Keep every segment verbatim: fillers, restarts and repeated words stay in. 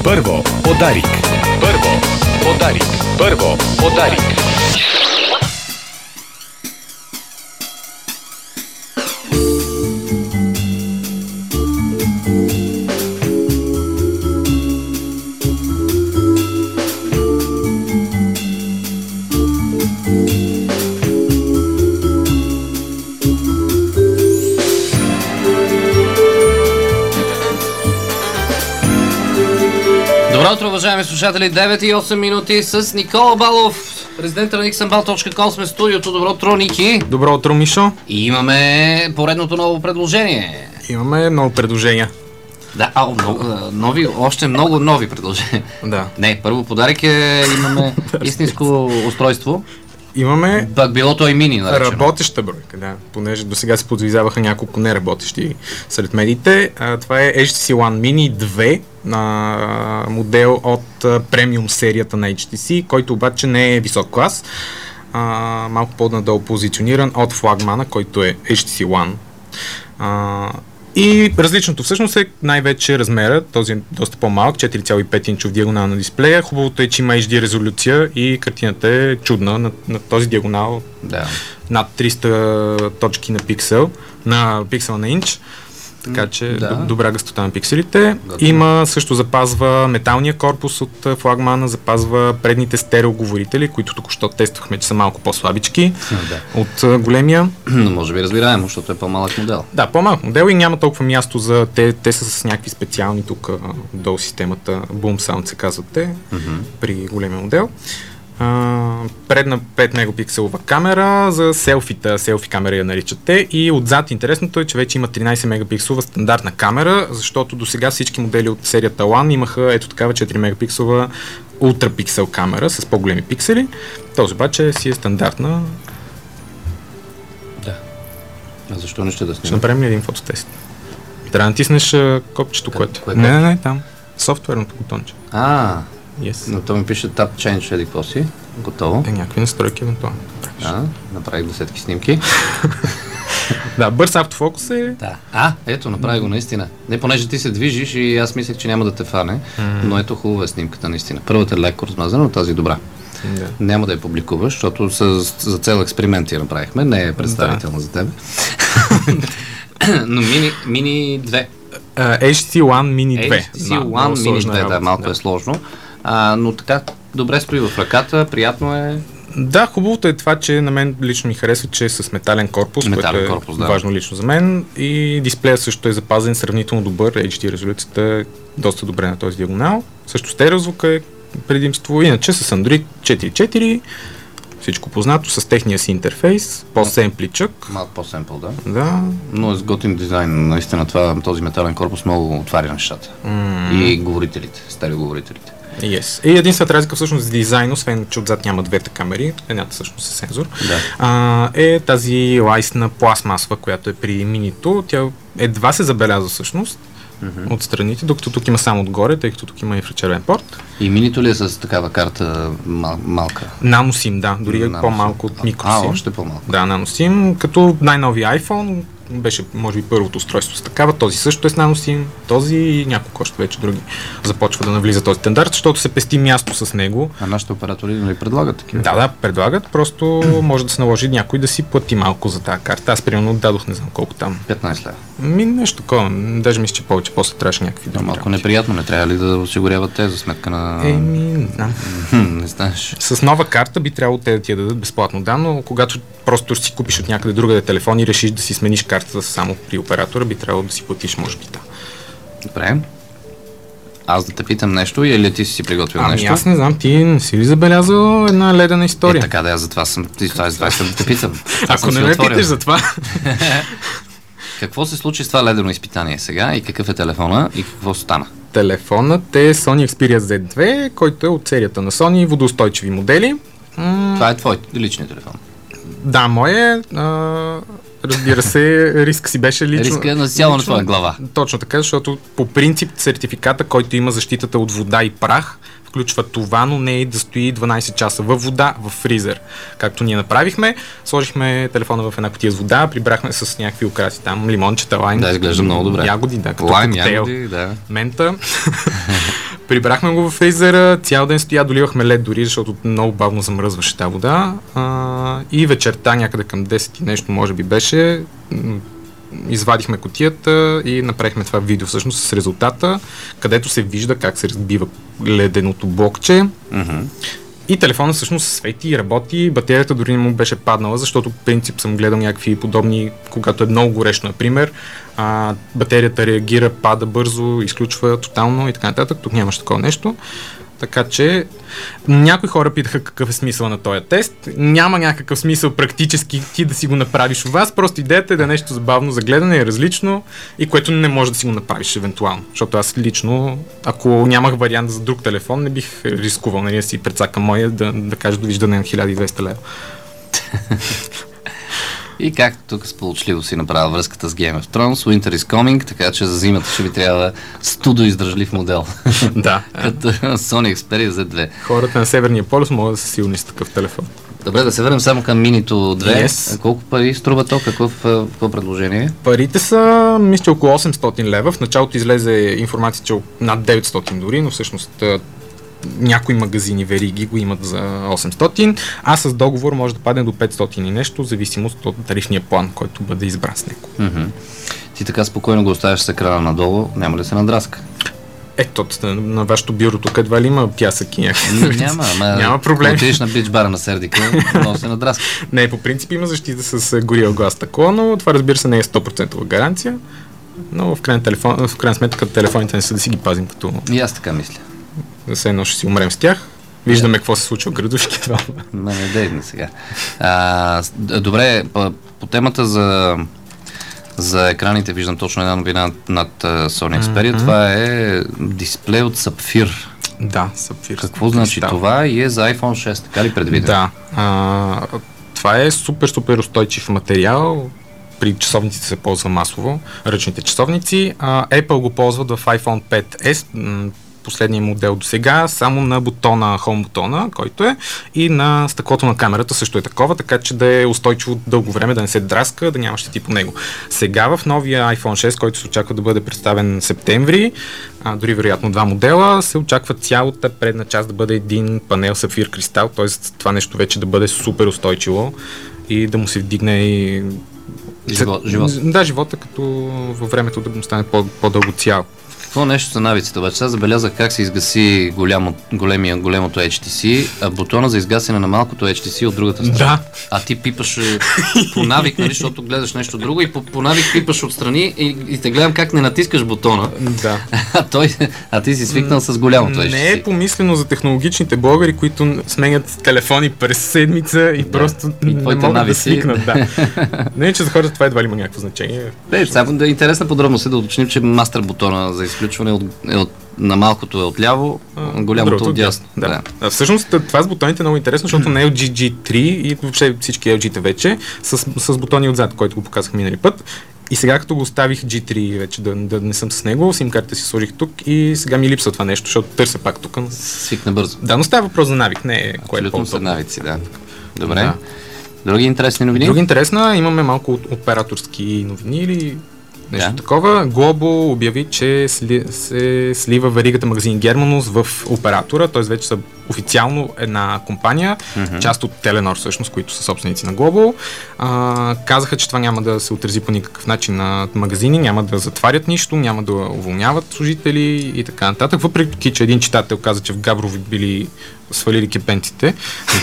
Първо подарик. Първо подарик. Първо подарик. Добро утро, уважаеми слушатели, девет и осем минути с Никола Балов, президент на Nixonbal точка com сме в студиото. Добро утро, Ники. Добро утро, Мишо. И имаме поредното ново предложение. Имаме много предложения. Да, а, много, нови, още много нови предложения. Да. Не, първо подарък е, имаме истинско устройство. Имаме Пак било то и мини, наречено. работеща бройка, да. Понеже до сега се подвизаваха няколко неработещи сред медиите. А, това е Ейч Ти Си One Mini две, на модел от а, премиум серията на Ейч Ти Си, който обаче не е висок клас. А, малко по-надолу позициониран от флагмана, който е Ейч Ти Си One. А, И различното всъщност е най-вече размера, този е доста по-малък, четири цяло и пет инчов диагонал на дисплея. Хубавото е, че има Ейч Ди резолюция и картината е чудна на, на този диагонал, Да. над триста точки на пиксел, на пиксел на инч. Така че Да. д- добра гъстота на пикселите. Готово. Има също запазва металния корпус от а, флагмана, запазва предните стереоговорители, които току-що тествахме, че са малко по-слабички Да. от а, големия. Но може би разбираемо, защото е по-малък модел. Да, по-малък модел и няма толкова място за те. Те са с някакви специални тук а, долу системата. Boom Sound се казват те, Mm-hmm. при големия модел. А, предна пет мегапикселова камера за селфита, селфи камера я наричат те, и отзад интересното е, че вече има тринайсет мегапикселова стандартна камера, защото до сега всички модели от серията One имаха ето такава четири мегапикселова ултрапиксел камера с по-големи пиксели. Този обаче си е стандартна. Да. А защо не ще да Ще снимам? направим ли един фототест? Трябва да натиснеш а, копчето, Къде- което. кое Не, не, копче? не, там. Софтуерното бутонче. А, Yes. но то ми пише Tab Change, еди какво си. Готово. Е, някакви настройки евентуално. Да, направих десетки снимки. Да, бърз автофокус е. Да. А, ето, направи го наистина. Не, понеже ти се движиш и аз мислех, че няма да те фане, но ето хубава е снимката наистина. Първата е леко размазана, но тази е добра. Да. Няма да я публикуваш, защото с, за цел експеримент я направихме, не е представителна за тебе. Но мини, мини две. Uh, Ейч Ти Си One Mini две. Ейч Ти Си One Mini две, да, малко е сложно. А, но така, добре стои в ръката, приятно е. Да, хубавото е това, че на мен лично ми харесва, че е с метален корпус, Метален което е корпус, да. важно лично за мен, и дисплея също е запазен сравнително добър, Ейч Ди резолюцията е доста добре на този диагонал. Също стереозвука е предимство, иначе с Android четири точка четири, всичко познато, с техния си интерфейс, по-семпличък. Малко по-семпъл, да. Да. Но е с готин дизайн, наистина това, този метален корпус много отваря нещата. Mm. И говорителите, стереоговорителите. Yes. И единствената разлика всъщност за дизайн, освен че отзад няма двете камери, едната всъщност е сензор, Да. а, е тази лайсна пластмасова, която е при минито. Тя едва се забелязва всъщност Mm-hmm. от страните, докато тук има само отгоре, тъй като тук има инфрачервен порт. И минито ли е с такава карта мал- малка? Наносим, да, дори е Наносим. по-малко от А, микросим. още по-малко. Да, наносим, като най-новия iPhone беше, може би, първото устройство с такава. Този също е с наносим, този и няколко още вече други започва да навлиза този стандарт, защото се пести място с него. А нашите оператори не предлагат такива? Да, да, предлагат, просто може да се наложи някой да си плати малко за тази карта. Аз примерно дадох не знам колко там. петнайсет лева. Ми нещо такова, даже мисля, че повече, после трябваше някакви Да, други малко работи. неприятно, не трябва ли да осигуряват те за сметка на... Еми, не знам. Хм, не знаеш. С нова карта би трябвало те да ти я дадат безплатно, да, но когато просто ще си купиш от някъде другаде телефон и решиш да си смениш картата само при оператора, би трябвало да си платиш, може би, да. Добре. Аз да те питам нещо или ти си си приготвил Ами нещо? аз не знам, ти не си ли забелязал една ледена история? Е, така да, аз затова съм, това е затова съм да те питам. Аз Ако съм не си ме отворил. питаш за това. Какво се случи с това ледено изпитание сега и какъв е телефона и какво стана? Телефонът е Sony Xperia зет две, който е от серията на Sony, водоустойчиви модели. М- Това е твой личният телефон. Да, мое. А, разбира се, риск си беше лично. Риска е насяло на твоя глава. Точно така, защото по принцип сертификата, който има защитата от вода и прах, включва това, но не и да стои дванайсет часа във вода, в фризер. Както ние направихме, сложихме телефона в една кутия с вода, прибрахме с някакви украси там, лимончета, лайм. Да, изглежда много добре. Ягоди, да, като Лайм, коктейл. ягоди, да. Мента. Прибрахме го в фризера, цял ден стоя, доливахме лед дори, защото много бавно замръзваше тази вода. А, и вечерта, някъде към десет и нещо, може би беше, извадихме кутията и направихме това видео всъщност с резултата, където се вижда как се разбива леденото блокче. Mm-hmm. И телефонът всъщност свети и работи, батерията дори не му беше паднала, защото по принцип съм гледал някакви подобни, когато е много горещо, например, а, батерията реагира, пада бързо, изключва тотално и така нататък. Тук нямаш такова нещо. Така че някои хора питаха какъв е смисъл на този тест. Няма някакъв смисъл практически ти да си го направиш у вас, просто идеята е да е нещо забавно за гледане, е различно и което не може да си го направиш евентуално. Защото аз лично, ако нямах вариант за друг телефон, не бих рискувал, нали, да си прецакам моя, да, да кажа довиждане на хиляда и двеста лева. И както тук сполучливо си направя връзката с Game of Thrones, Winter is coming, така че за зимата ще ви трябва студо издръжлив модел. Да. Като Sony Xperia зет две. Хората на Северния полюс могат да са силни с такъв телефон. Добре, да се върнем само към Минито две. Yes. Колко пари струва то? Какво, какво предложение? Парите са, мисля, около осемстотин лева. В началото излезе информация, че над деветстотин дори, но всъщност някои магазини вериги го имат за осемстотин, а с договор може да падне до петстотин и нещо, в зависимост от тарифния план, който бъде избран с него. Mm-hmm. Ти така спокойно го оставяш с екрана надолу, няма ли се надраска? Ето, на вашето бюро тук едва ли има пясък и някакви. Няма, ама няма проблем. Отидеш на бич бара на Сердика, много се надраска. Не, по принцип има защита с Gorilla Glass тако, но това разбира се не е сто процента гаранция, но в крайна, телефон, в крайна сметка телефоните не са да си ги пазим като... И аз така мисля. За все едно ще си умрем с тях. Виждаме какво се случва в градушки това. Ма не дейме сега. А, добре, по, по темата за, за екраните виждам точно една новина над, над Sony Xperia. Mm-hmm. Това е дисплей от сапфир. Да, сапфир. Какво значи да. това и е за iPhone шест, така ли предвидено? Да. А, това е супер, супер устойчив материал. При часовниците се ползва масово, ръчните часовници. А, Apple го ползват в iPhone пет ес, последния модел до сега, само на бутона, Home бутона, който е, и на стъклото на камерата също е такова, така че да е устойчиво дълго време, да не се драска, да няма щети по него. Сега в новия iPhone шест, който се очаква да бъде представен в септември, а, дори вероятно два модела, се очаква цялата предна част да бъде един панел сапфир кристал, т.е. това нещо вече да бъде супер устойчиво и да му се вдигне и Живот, живот. Да, живота, като във времето да му стане по- по-дълго цяло. Какво нещо са навиците, обаче? Сега забелязах как се изгаси голямо, големия, големото Ейч Ти Си, а бутона за изгасяне на малкото Ейч Ти Си от другата страна. Да. А ти пипаш по навик, нали, защото гледаш нещо друго и по, по навик пипаш отстрани и, и те гледам как не натискаш бутона. Да. А, той, а ти си свикнал с голямото Ейч Ти Си. Не е помислено за технологичните блогъри, които сменят телефони през седмица и да. Просто и не могат навици. Да свикнат. Да. Не, че за хората това едва ли има някакво значение. Не, само да е интересна подробност е да уточним, че мастер бутона за изключване е от, е от, на малкото е отляво, а, голямото от дясно. Да. Да. А, всъщност това с бутоните е много интересно, защото на Ел Джи Джи три и въобще всички Ел Джи-та вече с, с бутони отзад, който го показах минали път. И сега като го оставих Джи три вече да, да не съм с него, сим-картата си сложих тук и сега ми липсва това нещо, защото търся пак тук. Свикна бързо. Да, но става въпрос за навик, не е кое е по-удобно. Са навици, да. Добре. Да. Други интересни новини? Други интересна, имаме малко операторски новини или нещо да. такова. Globo обяви, че сли, се слива веригата магазин Германус в оператора, т.е. вече са официално една компания, mm-hmm. част от Теленор всъщност, които са собственици на Globo. А, казаха, че това няма да се отрази по никакъв начин на магазини, няма да затварят нищо, няма да уволняват служители и така нататък. Въпреки, че един читател каза, че в Габрово били свалили кепентите.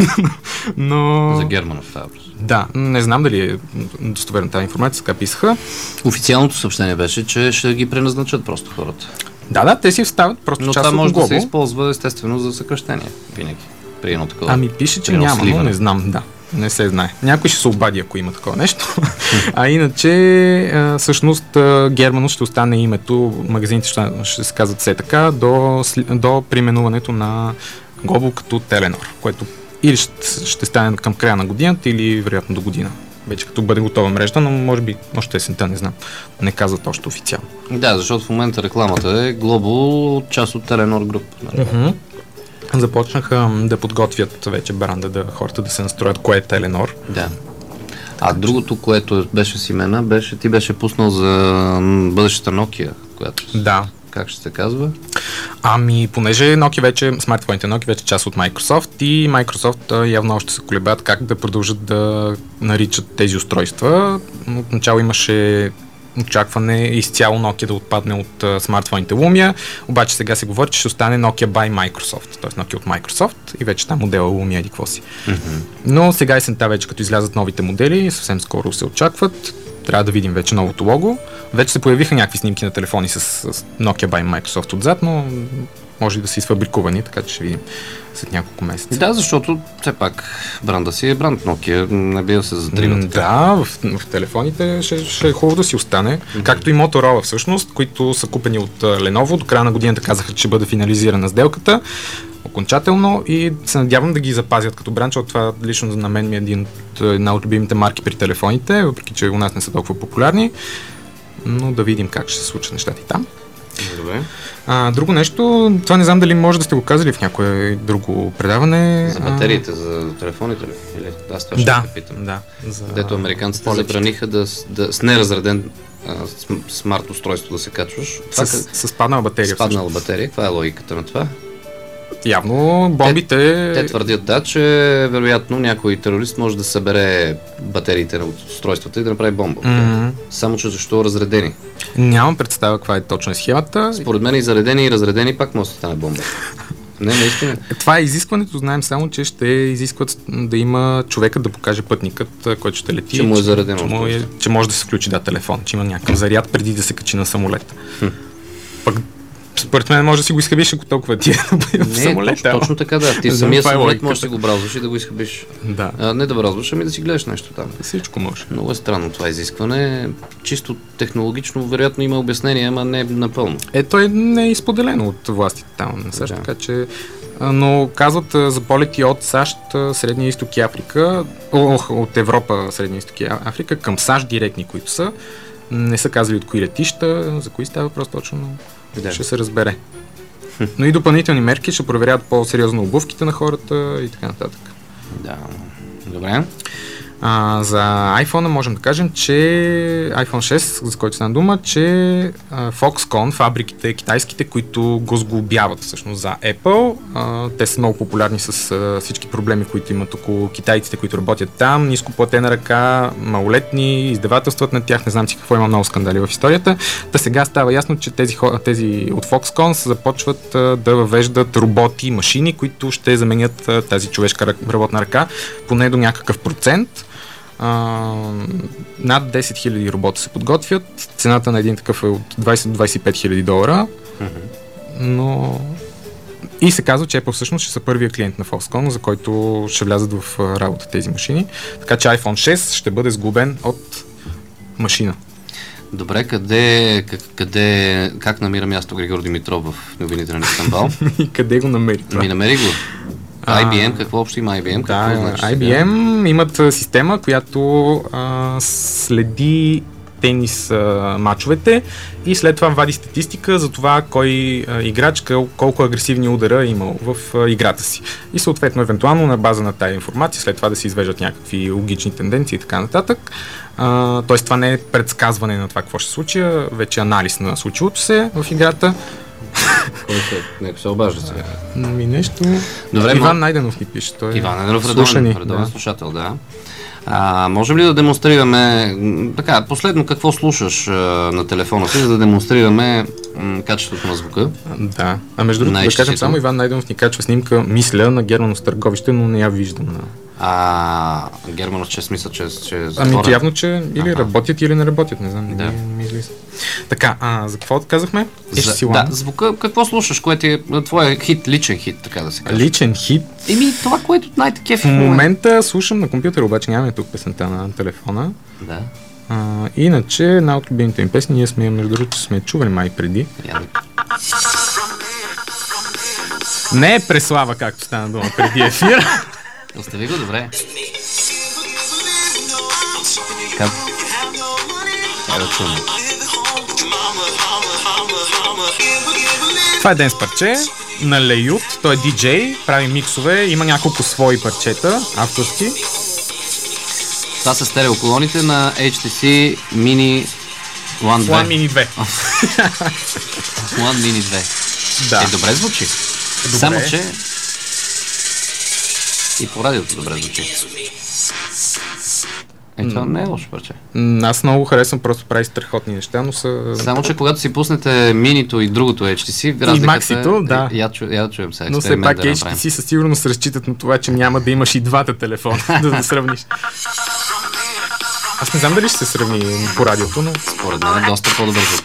Но... За Германов това въпрос. Да, не знам дали е достоверна тази информация, така писаха. Официалното съобщение беше, че ще ги преназначат просто хората. Да, да, те си вставят просто но част от това може Globo. Да се използва естествено за съкръщение винаги. При едно такова. Ами пише, че няма, но не знам, да. Не се знае. Някой ще се обади, ако има такова нещо. А иначе, а, всъщност, Германус ще остане името, магазините ще, ще се казват все така, до, до применуването на Globo като Теленор, което или ще, ще стане към края на годината, или вероятно до година. Вече като бъде готова мрежа, но може би още есента, не знам. Не казват още официално. Да, защото в момента рекламата е Globo, част от Теленор Груп. Uh-huh. Започнаха да подготвят вече бранда, да хората да се настроят кое е Теленор. Да. А другото, което беше с имена, беше, ти беше пуснал за бъдещата Nokia, която... Да. как ще се казва? Ами, понеже Nokia вече, смартфоните Nokia вече част от Microsoft и Microsoft а, явно още се колебаят как да продължат да наричат тези устройства. Отначало имаше очакване изцяло Nokia да отпадне от а, смартфоните Lumia, обаче сега се говори, че ще остане Nokia by Microsoft, т.е. Nokia от Microsoft и вече там модела Lumia еди какво си. Mm-hmm. Но сега есента вече, като излязат новите модели, съвсем скоро се очакват, трябва да видим вече новото лого. Вече се появиха някакви снимки на телефони с, с Nokia by Microsoft отзад, но може и да са изфабрикувани, така че ще видим след няколко месеца. Да, защото все пак бранда си е бранд Nokia, не бива да се задрива така. Да, в, в телефоните ще, ще е хубаво да си остане, mm-hmm. както и Motorola всъщност, които са купени от Lenovo, до края на годината казаха, че ще бъде финализирана сделката окончателно и се надявам да ги запазят като бранд, защото това лично на мен ми е един от, една от любимите марки при телефоните, въпреки че у нас не са толкова популярни, но да видим как ще се случат нещата и там. Добре. А, друго нещо, това не знам дали може да сте го казали в някое друго предаване. За батериите, а... за телефоните ли? Или? Аз това ще да, те питам. Да, за... Дето американците забраниха да, да с неразреден а, смарт устройство да се качваш. С, с, с спаднала батерия. С спаднала батерия. Каква е логиката на това? Явно бомбите... Те, те твърдят, да, че вероятно някой терорист може да събере батериите от устройствата и да направи бомба. Mm-hmm. Само че защо разредени? Нямам представа каква е точно схемата. Според мен и заредени и разредени пак може да стане бомба. Не, наистина. Това е изискването, знаем само, че ще изискват да има човекът да покаже пътникът, който ще лети. Че му е заредено. Че, че, му е, че може да се включи да телефон, че има някакъв заряд преди да се качи на самолета. Хм. Пък според мен може да си го изхабиш, ако толкова ти е в самолета. Точно, точно така, да. Ти самия самолет можеш да си го браузваш и да го изхабиш. Да. А, не да браузваш, ами да си гледаш нещо там. Всичко може. Много е странно това изискване. Чисто технологично, вероятно има обяснение, ама не напълно. Е, той не е изподелено от властите там на САЩ, Да. така че... Но казват за полети от САЩ, Средния изток и Африка, ох, от Европа, Средния изток и Африка, към САЩ директни, които са. Не са казали от кои летища, за кои става въпрос точно, но Да. ще се разбере. Но и допълнителни мерки ще проверят по-сериозно обувките на хората и така нататък. Да. Добре. А, за iPhone можем да кажем, че iPhone шест, за който стана дума, че а, Foxconn, фабриките китайските, които го сглобяват всъщност за Apple, а, те са много популярни с а, всички проблеми, които имат около китайците, които работят там, ниско платена ръка, малолетни, издевателстват на тях, не знам си какво, има много скандали в историята. Та сега става ясно, че тези, тези от Foxconn започват а, да въвеждат роботи, машини, които ще заменят а, тази човешка работна ръка, поне до някакъв процент. Uh, над десет хиляди робота се подготвят. Цената на един такъв е от двайсет до двайсет и пет хиляди долара. Mm-hmm. Но... И се казва, че Apple всъщност ще са първия клиент на Foxconn, за който ще влязат в работа тези машини. Така че iPhone шест ще бъде сглобен от машина. Добре, къде, къде, как намира място Григор Димитров в новините на Истанбул? И къде го намери това? Ми намери го. ай би ем, какво общо има ай би ем? Да, какво значи ай би ем имат система, която а, следи тенис а, мачовете и след това вади статистика за това кой а, играч колко агресивни удара е имал в а, играта си. И съответно, евентуално на база на тая информация, след това да се извеждат някакви логични тенденции и така нататък. А, тоест това не е предсказване на това какво ще се случи, вече анализ на случилото се в играта. Кой се? Нека се обажда сега. Ми нещо... Добре, Иван мо... Найденов ни пише. Той е Иван Найденов, редовен, редовен да. слушател, да. А, можем ли да демонстрираме, така, последно какво слушаш а, на телефона си, за да демонстрираме м, качеството на звука? Да, а между другото да кажем само, Иван Найденов ни качва снимка, мисля, на Германов Търговище, но не я виждам. На... А, Германов, че смисъл, че, че е Ами явно, че или Аха. работят, или не работят, не знам, не Да. ми, ми излиза. Така, а за какво казахме? За, да, звука, какво слушаш, което е твоя хит, личен хит, така да се каже? Личен хит? Еми, това, което най-такъв В момента слушам на компютър, обаче нямаме тук песента на телефона. Да. А, иначе, една от любимите им песни, ние сме, между другото, сме чували май преди. Я... Не е Преслава, както стана дума преди ефир. Остави го, добре. Как? Я да чуем. Това е денс парче на Леют, той е диджей, прави миксове, има няколко свои парчета, авторски. Това са стереоколоните на ейч ти си Mini One One две. Mini две. One Mini две. Да. Е, добре звучи. Добре. Само, че и по радиото добре звучи. Е, това не е лошо парче. М, Аз много харесвам, просто прави страхотни неща, но са... Само, че когато си пуснете минито и другото Ейч Ти Си, разликата Максито, да. е... Я, чу, я да чуем сега. Но все експеримент пак да Ейч Ти направим. Си със сигурност разчитат на това, че няма да имаш и двата телефона, да да сравниш. Аз не знам дали ще се сравни по радиото, но Според мен е доста по-добър звук.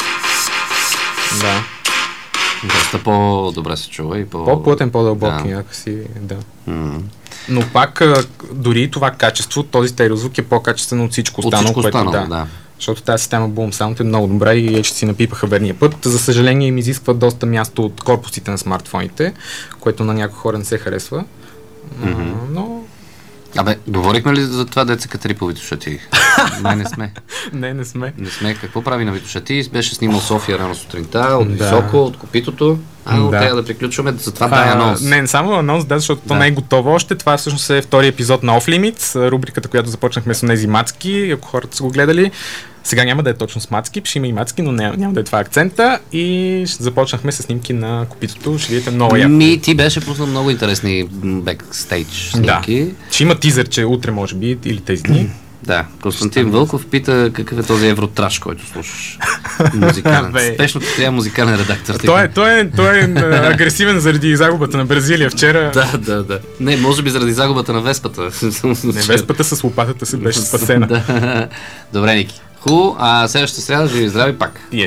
да. Доста по-добре се чува и по... По-плътен, по-дълбок Да. някакси, да. М. Но пак, а, дори това качество, този стереозвук е по-качествено от всичко От останало, всичко което останало, да. да. Защото тази система Boom Sound е много добра и Ейч Ти Си напипаха верния път. За съжаление им изисква доста място от корпусите на смартфоните, което на някои хора не се харесва. А, но Абе, говорихме ли за това деца катери по витушати? Май не сме. не, не сме. Не сме. Какво прави на витушати? Беше снимал София рано сутринта, от Да. високо, от копитото. А, Да. да. Трябва да приключваме, затова дай А, анонс. не, само анонс, да, защото то Да. не е готово още. Това всъщност е втори епизод на Off Limits, рубриката, която започнахме с тези мацки, ако хората са го гледали. Сега няма да е точно с мацки, ще има и мацки, но няма, няма да е това акцента. И ще започнахме с снимки на копитото. Ще видите много яко. Ми, ти беше пуснал много интересни бекстейдж снимки. Да. Ще има тизър, че утре може би или тези дни. Да, Константин Вълков пита какъв е този евротраш, който слушаш. Музикален. Бе. Спешно ти трябва музикален редактор. Той е, той е, той е а, агресивен заради загубата на Бразилия вчера. Да, да, да. Не, може би заради загубата на Веспата. Не, Веспата с лопатата си беше спасена. Да. Добре, Ники. Хубаво, а следващата сряда живи и здрави пак. Yes.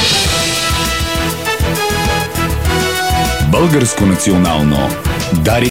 Българско национално Дарик